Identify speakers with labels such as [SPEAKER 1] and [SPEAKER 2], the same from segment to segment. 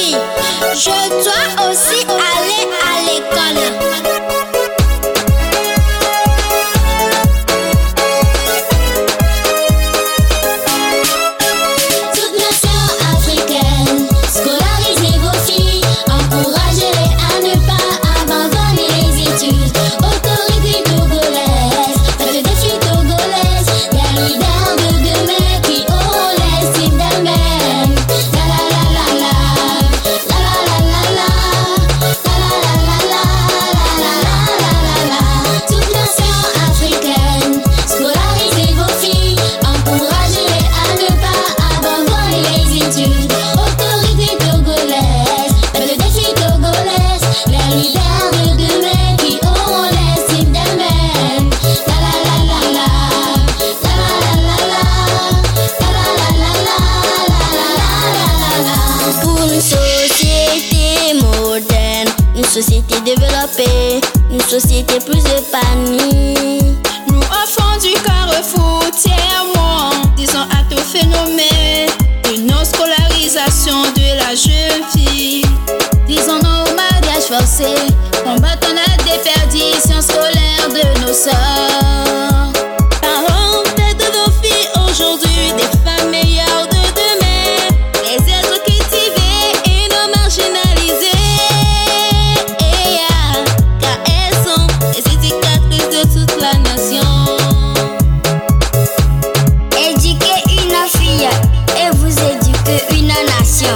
[SPEAKER 1] fille, je dois aussi aller à l'école. Une société développée, une société plus épanouie.
[SPEAKER 2] Nous enfants du carrefour, témoins, disons à tout phénomène de nos scolarisations de la jeune fille. Disons non au mariage forcé, combattons la déperdition scolaire de nos sœurs. Parents, faites de vos filles aujourd'hui des femmes meilleures de demain, les êtres cultivés et non marginalisés.
[SPEAKER 1] Et vous éduquez une nation.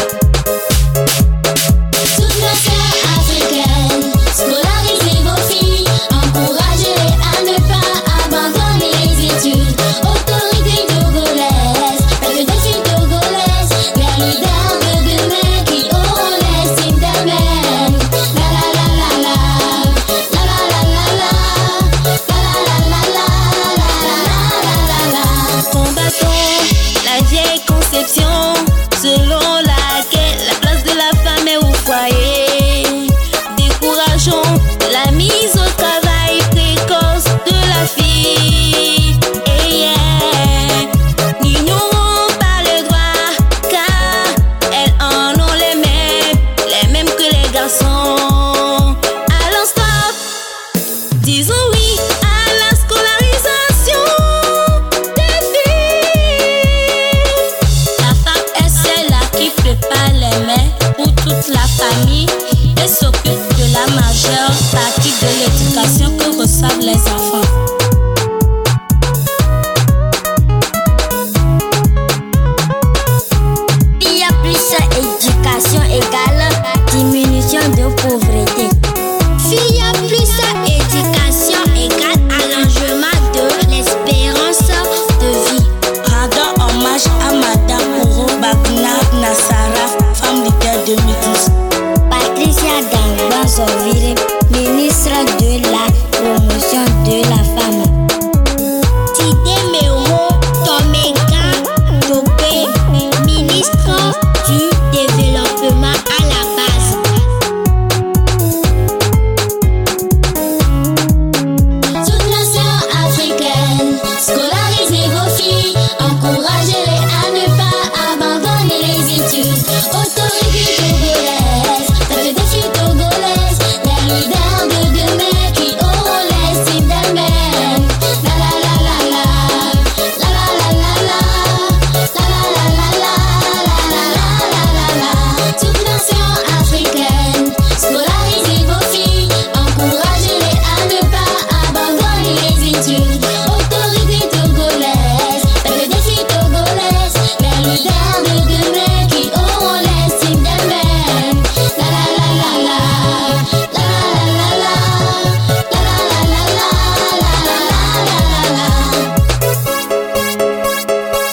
[SPEAKER 3] Toutes nos sœurs africaines, scolarisez vos filles, encouragez-les à ne pas abandonner les études. Autorité togolaise, faites des filles togolaises, les leaders de demain qui auront l'estime d'elles-mêmes. La la la la la, la la la la la, la la la la la, la la la la.
[SPEAKER 2] Combattons la vieille conception selon laquelle la place de la femme est au foyer. Décourageons la mise au travail précoce de la fille. N'ignorons pas le droit, car elles en ont les mêmes que les garçons. Allons stop, disons oui à la scolarisation des filles. La femme est celle qui prépare les mets pour toute la famille et s'occupe de la majeure partie de l'éducation que reçoivent les enfants.
[SPEAKER 1] Il y a plus d'éducation égale diminution de pauvreté. S'il y a plus d'éducation égale allongement de l'espérance de vie.
[SPEAKER 2] Rendons hommage à Madame Ouro Bagna Nassara, femme leader 2012.
[SPEAKER 1] Patricia Dangban-Zovire, ministre de la promotion de la femme. Tide Mero Tomenga Topé, ministre du développement à la base.
[SPEAKER 3] Toutes nos sœurs africaines, scolarisez vos filles, encouragez-les à ne pas abandonner les études. Autorité togolaise, faites des filles togolaises, les leaders de demain qui auront l'estime d'elles-mêmes. La la la la la, la la la la la, la la la la la, la la la la la. Toutes nos sœurs africaines, scolarisez vos filles, encouragez-les à ne pas abandonner les études. Autorité togolaise, faites des filles togolaises, les leaders de demain qui auront l'estime d'elles-mêmes. La la la la la, la la la la la, la la la la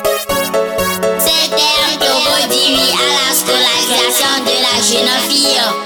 [SPEAKER 3] la, la la la la.
[SPEAKER 1] C'était un Togo dit oui à la scolarisation de la jeune fille.